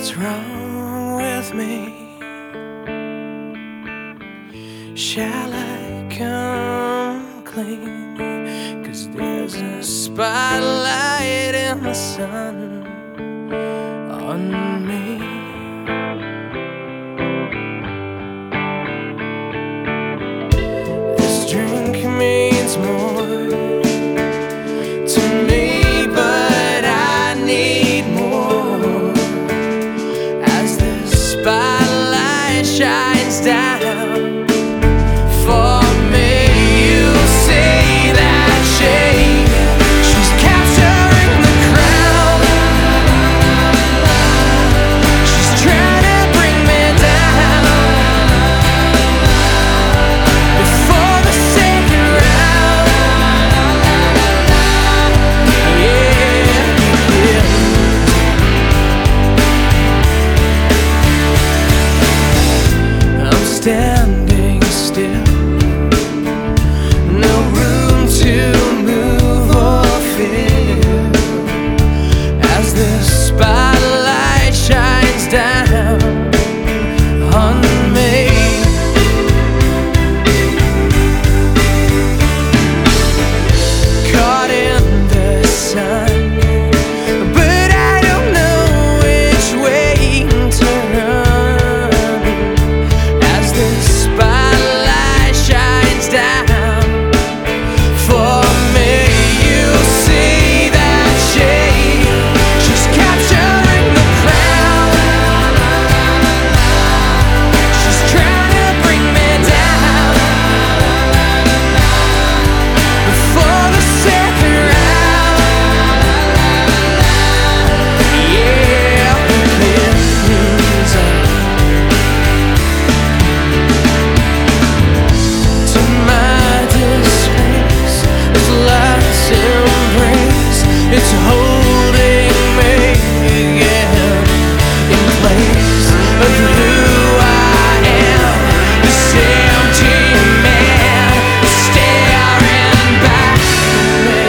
What's wrong with me? Shall I come clean? 'Cause there's a spotlight in the sun on me. This drink means more to me, but I need more as the spotlight shines down for me. You see that shade? She's capturing the crowd. She's trying to bring me down before the second round. Yeah, I'm standing still. No room to move or feel as the spotlight shines down on me. Caught in the sun, but I don't know which way to run as the spotlight shines down for me. You see that shade? She's capturing the crowd. She's trying to bring me down before the second round. Yeah, cleanse up to my disgrace. It's love's embrace. It's holding me again in place of who I am. This empty man staring back at me.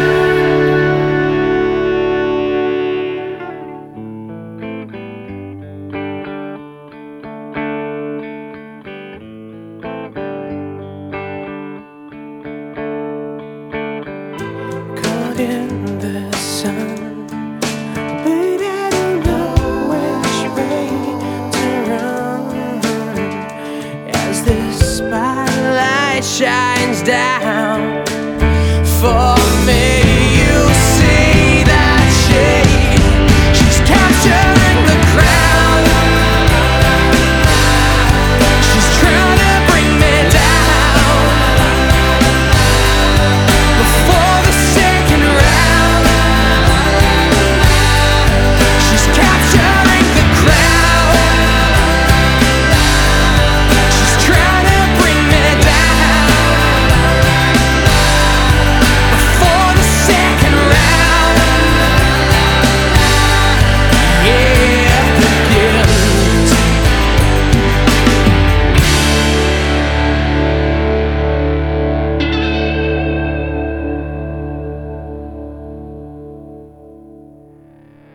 Caught in the sun, but I don't know which way to run as the spotlight shines down for me.